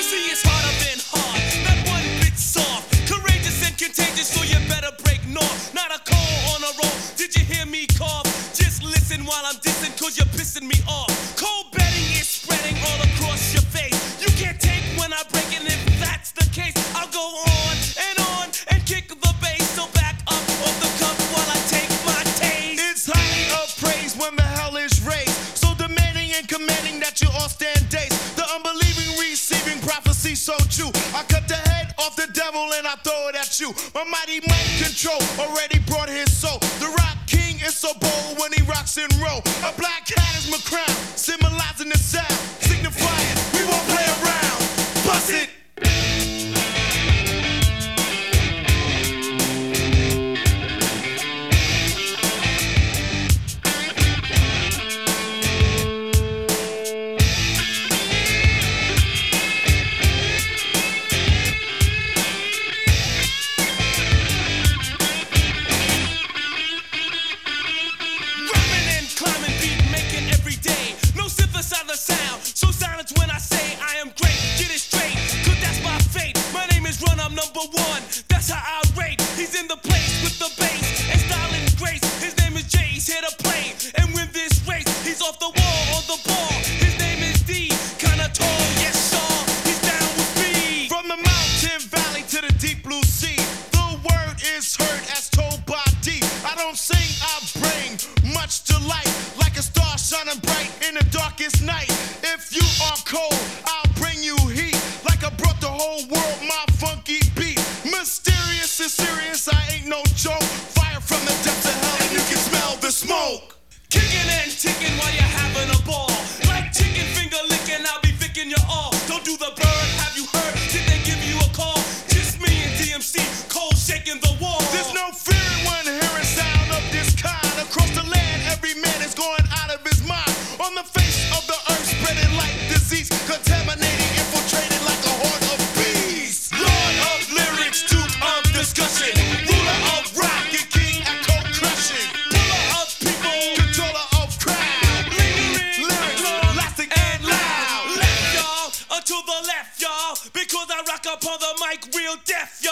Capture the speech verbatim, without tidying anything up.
see, it's harder than hard, not one bit soft. Courageous and contagious, so you better break north. Not a call on a roll, did you hear me cough? Just listen while I'm dissing, cause you're pissing me off. Cold betting is spreading all across your face. You can't take when I break, and if that's the case, I'll go on and on and kick the bass. So back up off the cuff while I take my taste. It's highly appraised when the hell is raised, so demanding and commanding that you all stand days. The unbelieving receiving prophecy so true. I cut the head off the devil and I throw it at you. My mighty mind control already brought his soul. The rock king is so bold when he rocks and roll. A black cat is my crown, symbolizing the sound, signifying we won't play around. Bust it. The sound, so silence when I say I am great. Get it straight, cause that's my fate. My name is Run, I'm number one. That's how I rate. He's in the place with the bass and style and grace. His name is Jay, he's here to play and win this race. He's off the wall on the ball. His name is D, kinda tall, yes, sir. He's down with me. From the mountain valley to the deep blue sea, the word is heard as told by D. I don't sing, I bring much to light, like a star shining bright in the darkest night. If you are cold, I'll bring you heat, like I brought the whole world my funky beat. Mysterious and serious, I ain't no joke. Fire from the depths of hell and you can smell the smoke. Kicking and ticking while you're having a ball. Like chicken finger licking, I'll be vicking you all. Don't do the bird, have you heard? Did they give you a call? Just me and D M C, cold shaking the wall. There's no fear when hearing sound of this kind. Across the land, every man is going out of his mind. On the face of the earth, spreading like disease, contaminating, infiltrated like a horde of bees. Lord of lyrics, duke of discussion, ruler of rock and king echo crushing, puller of people, Controller of crowd, lingering lyrics, long lasting and and loud. loud. Left y'all, or to the left y'all, because I rock up on the mic real deaf.